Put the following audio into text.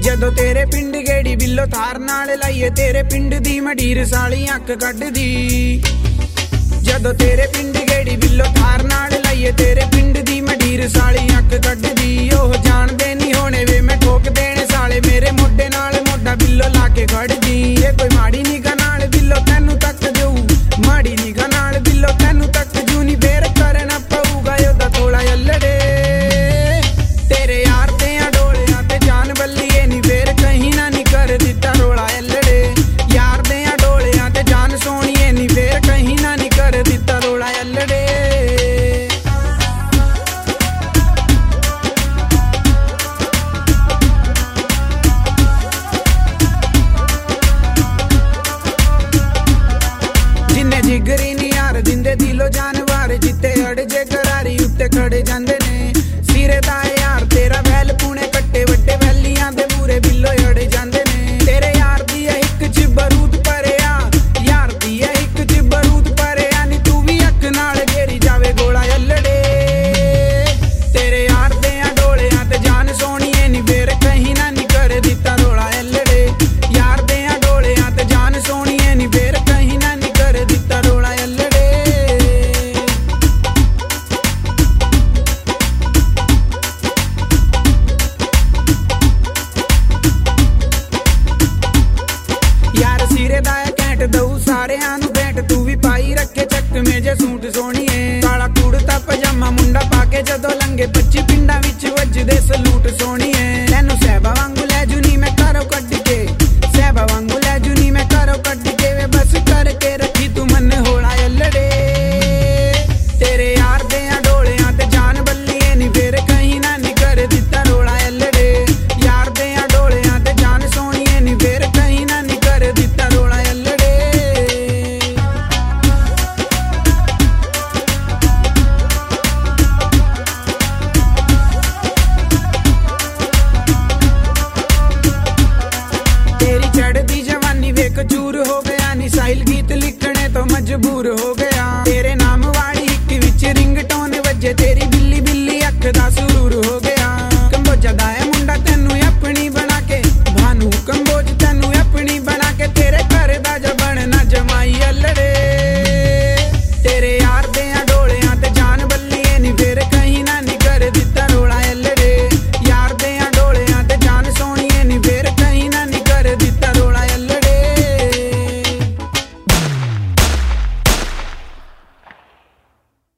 जदों तेरे पिंड गेड़ी बिल्लो थार नाल लाइए तेरे पिंड दी मडीर साली अख कड्डदी। जदों तेरे पिंड गेड़ी बिल्लो थार नाल लाइए तेरे पिंड दी मडीर साली अख कड्डदी। ओह जानदे नहीं होने वे मैं ठोक देने साले मेरे मोढे नाल मोढा बिल्लो लाके खड़ जी। ये कोई माड़ी निगाह नाल बिल्लो तैनू तक देऊ, माड़ी निगाह नाल बिल्लो तैनू तक जू नी फेर करना पऊगा ओदा थोड़ा अल्लड़े। तेरे यार ते डोलियां ते जान बल्लिए नी फेर कहीं ना नी कर दिता रोला अल्लड़े। यार दे डोलियां ते जान सोनिए नी फेर कहीं ना नी कर दिता रोला अल्लड़े। जिन्ने जिगरी नी यार दिंदे दिलो जानवर जिते अड़ जे करारी उत्ते खड़े जांदे ने। सिरे दा यार तेरा वैल पुणे कट्टे वड्डे वैलियां दे मूरे बिल्लो अड़े जांदे ने। तेरे यार दी इक च बरूद भरिया, यार दी इक च बरूद भरिया नी तू भी अख नाल घेरी जावे गोला अल्लड़े। तेरे यार दे डोलियां ते जान सोनिए नी फेर कहीं ना नी कर दिता रोला अल्लड़े। यार दे डोलियां ते जान सोनिए नी फेर कहीं ना नी कर दिता रोला अल्लड़े। यार सिरे दा कैंट दऊ सारेयां नू भेंट तू भी पाई रखे चक में जे सूट सोनिए। काला कुड़ता पजामा मुंडा पाके जदों लंगे 25